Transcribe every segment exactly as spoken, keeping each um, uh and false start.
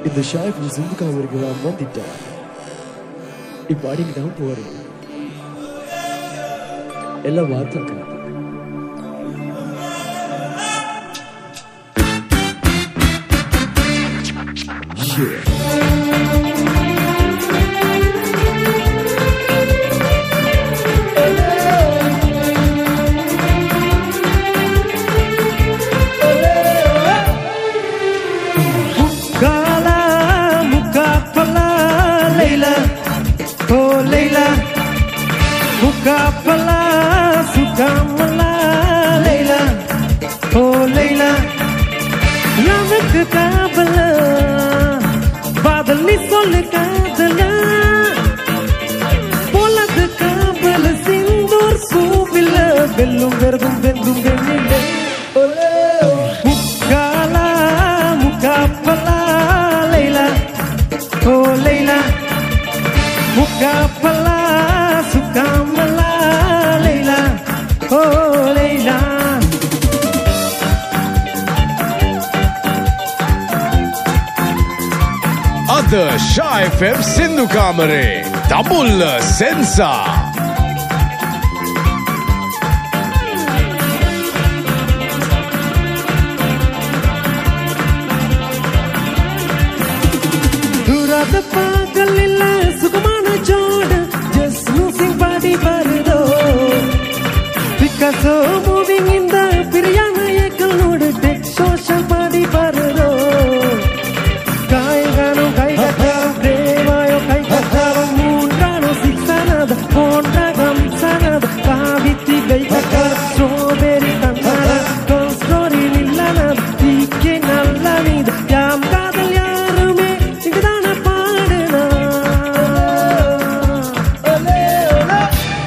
இந்த ஷாய்ஃப் சிந்துக்காம இருக்கிற அம்மா திட்டா இப்ப அடிக்கு தான் போறேன் எல்லாம் வாத்துக்கா Mukapala sukamala Leila oh Leila yanak kabala badal ni sol kadala polad kabala sindur subila bellum verdum vendum venile Mukala Mukapala Leila oh Leila Mukapala sukamala Leila oh Leila Other Shy F M Sindhu Kamare Double Sensa Durada pagalilla sukamana joda just losing body bardo Picasso moving in the Piriyana ekal nodute social body bardo Kai gano kai gatharam premayo kai gatharam moonrano siksanada honda gamsanada kaviti kai gatharam strawberry kannada love story nillana ikke nalla nida yam kadal yarume ingdana paadena ole ole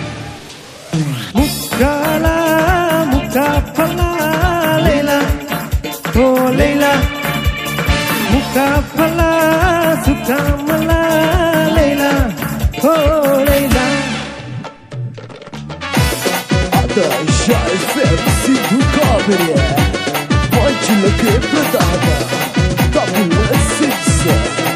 Mukala Mukapala Leila oh Leila Mukapala sukamala Leila oh Leila Other Shy F M Sindhu Kamare Manchula ke pradana Double Sensa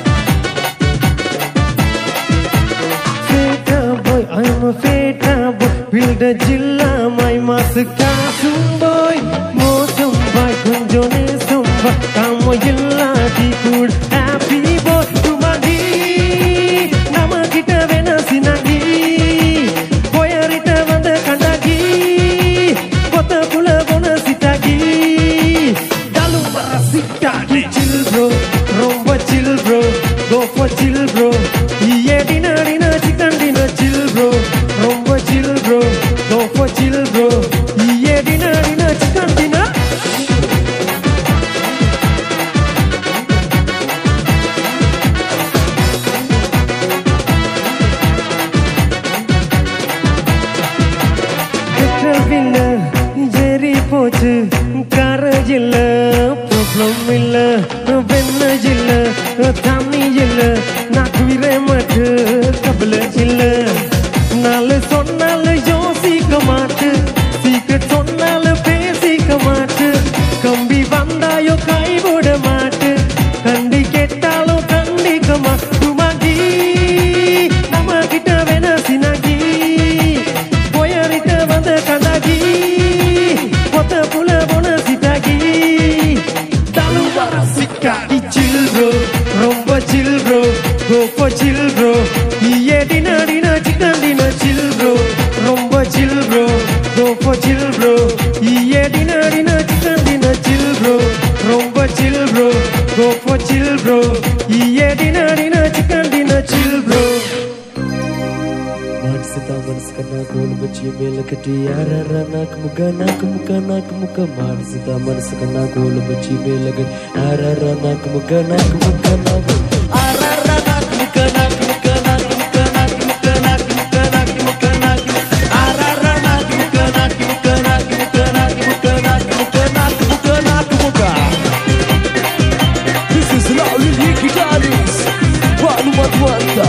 Feta boy I'm a feta boy build a jilla my maska boy mosam boy kunjone samba kamo illa di good happy boy tumagi namakita vena sinagi boyarita vanda kandagi kota pula bona sitagi dalu marasitagi chill bro romba chill bro go for chill bro iye dina dina chicken dina chill bro romba chill bro go for chill bro iye dina dina chicken dina Ketravilla jeri pochu karajilla problem illa venna jilla thamni jilla naku virematu kabla jilla nalu sonnalu yosika maatu secret sonnalu pesika maatu kambi vandayo kai voda maatu kandi kettalo kandika maatu magi namakita vena sinagi boyarita vanda kandagi kota pula bona sitagi dalu varasika chill bro romba chill bro go for chill bro iye dina dina chicken dina chill bro romba chill bro go for chill bro iye dina dina chicken dina chill bro romba chill bro go for chill bro iye dina dina chicken dina chill bro Mansita manskana gol bachi melakati arara nak muka nak muka nak muka Mansita manskana gol bachi melakati arara nak muka nak muka nak arara nak muka nak muka nak muka nak muka nak muka nak muka nak arara nak muka nak muka nak muka nak muka nak muka nak muka nak muka This is Lauli Guitars Walu Matwanta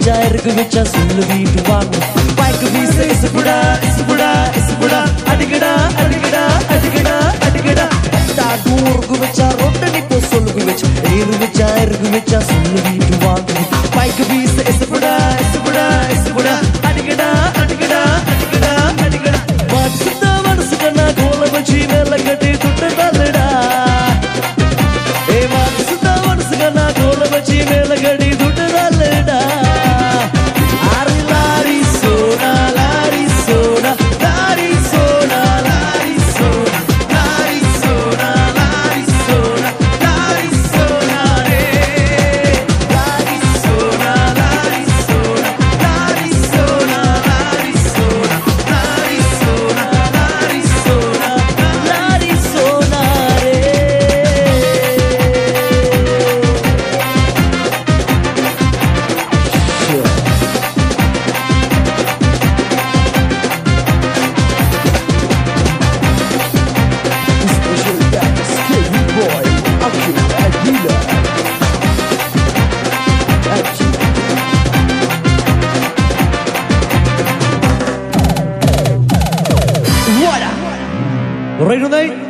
வச்சா இருக்கு வச்சா சொல்லு வீட்டு வாங்க bike வீச இசுப்புடா இசுப்புடா இசுப்புடா அடிக்கடா அடிக்கடா அடிக்கடா அடிக்கடா தாக்கு ஊருக்கு வச்சா ரொட்ட நிப்போ சொல்லுக்கு வச்சு ஏறு வச்சா இருக்கு வச்சா சொல்லு வீட்டு வாங்க பைக்கு வீச இசுப்புடா இசுப்புடா இசுப்புடா அடிக்கடா அடிக்கடா அடிக்கடா அடிக்கடா மனசுத மனசுக்கண்ணா கோல வச்சு மேல கட்டி துட்டு தள்ளுடா ஏ மனசுத மனசுக்கண்ணா கோல வச்சு மேல கட்டி துட்டு தள்ளுடா ஆரி லாரி சோனா லாரி சோனா லாரி சோனா லாரி சோனா லாரி சோனா லாரி சோனா லாரி சோனா ரே லாரி சோனா லாரி சோனா லாரி சோனா லாரி சோனா லாரி சோனா லாரி சோனா லாரி சோனா ரே Right on,